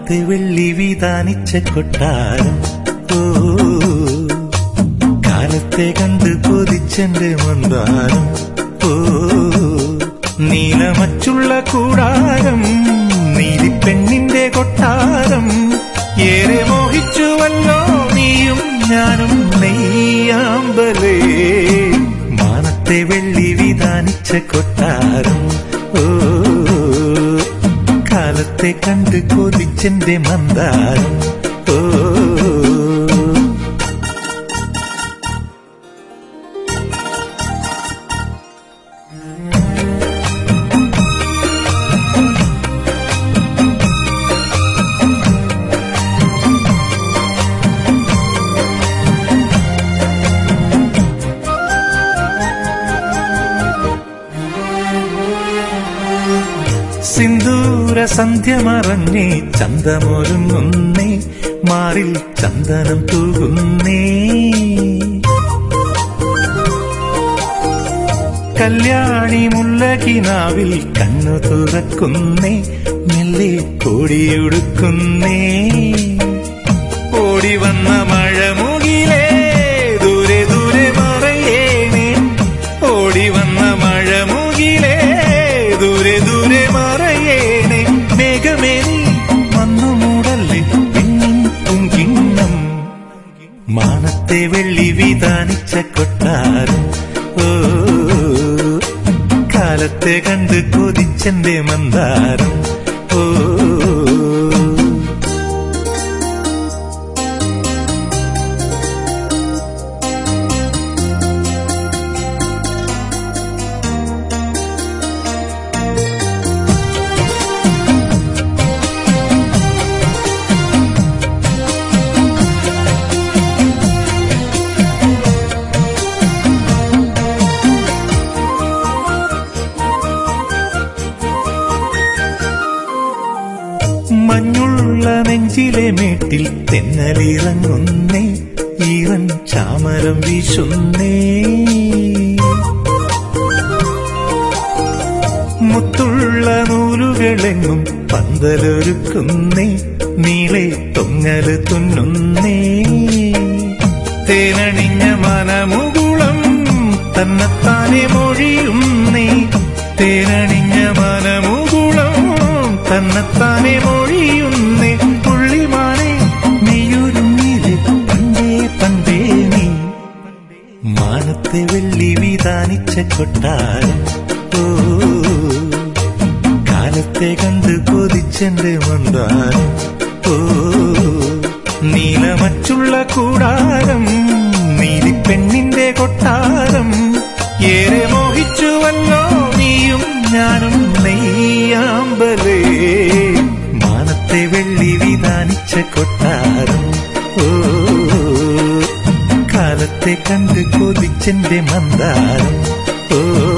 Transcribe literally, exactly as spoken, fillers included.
മാനത്തെ വെള്ളി വിതാനിച്ച കൊട്ടാരം. ഓ കാലത്തെ കണ്ട് കൊതിച്ചെന്റെ മന്ദാരം. ഓ നീലമച്ചുള്ള കൂടാരം, നീലിപ്പെണ്ണിന്റെ കൊട്ടാരം. ഏറെ മോഹിച്ചുവല്ലോ നീയും ഞാനും നെയ്യാമ്പലേ. മാനത്തെ വെള്ളി വിതാനിച്ച കൊട്ടാരം. ഓ കാലത്തെ കണ്ട് കൊതിച്ചെന്റെ മന്ദാരം. ഓ സിന്ദൂര സന്ധ്യ മറഞ്ഞേ ചന്തമൊരുങ്ങുന്നേ, മാറിൽ ചന്ദനം തൂകുന്നേ. കല്യാണി മുല്ലകിനാവിൽ കണ്ണു തുറക്കുന്നേ, മെല്ലെ കോടിയുടുക്കുന്നേ. ഓടി വന്ന മഴമുകിലേ ദൂരെ ദൂരെ മറയേണേ. ഓടി വന്ന മഴമുകിലേ ദൂരെ ദൂരെ മറയേണേ. മേഘമേനി വന്നു മൂടല്ലേ പിന്നിൻ പൂങ്കിണ്ണം. മാനത്തെ വെള്ളി വിതാനിച്ച കൊട്ടാരം. ഓ കാലത്തെ കണ്ട് കൊതിച്ചെന്റെ മന്ദാരം. ഓ മഞ്ഞുള്ള നെഞ്ചിലെ മേട്ടിൽ തെന്നലിറങ്ങുന്നേ, ഈറൻ ചാമരം വീശുന്നേ. മുത്തുള്ള നൂലുകളെങ്ങും പന്തലൊരുക്കുന്നേ, നീളെ തൊങ്ങല് തുന്നുന്നേ. തേനണിഞ്ഞ മനമുകുളം തന്നെത്താനെ മൊഴിയുന്നേ. തേനണിഞ്ഞ മനമുകുളം തന്നെത്താനെ മൊഴിയുന്നേ. പുള്ളിമാനെ നീയൊരുങ്ങിലെ പണ്ടേ പണ്ടേ നീ. മാനത്തെ വെള്ളി വിതാനിച്ച കൊട്ടാരം. ഓ കാലത്തെ കണ്ട് കൊതിച്ചെന്റെ മന്ദാരം. ഓ നീലമച്ചുള്ള കൂടാരം, നീലിപ്പെണ്ണിന്റെ കൊട്ടാരം. ഏറെ മോഹിച്ചുവല്ലോ നീയും ഞാനും നെയ്യാമ്പലേ. മാനത്തെ വെള്ളി വിതാനിച്ച കൊട്ടാരം. ഓ കാലത്തെ കണ്ട് കൊതിച്ചെന്റെ മന്ദാരം. ഓ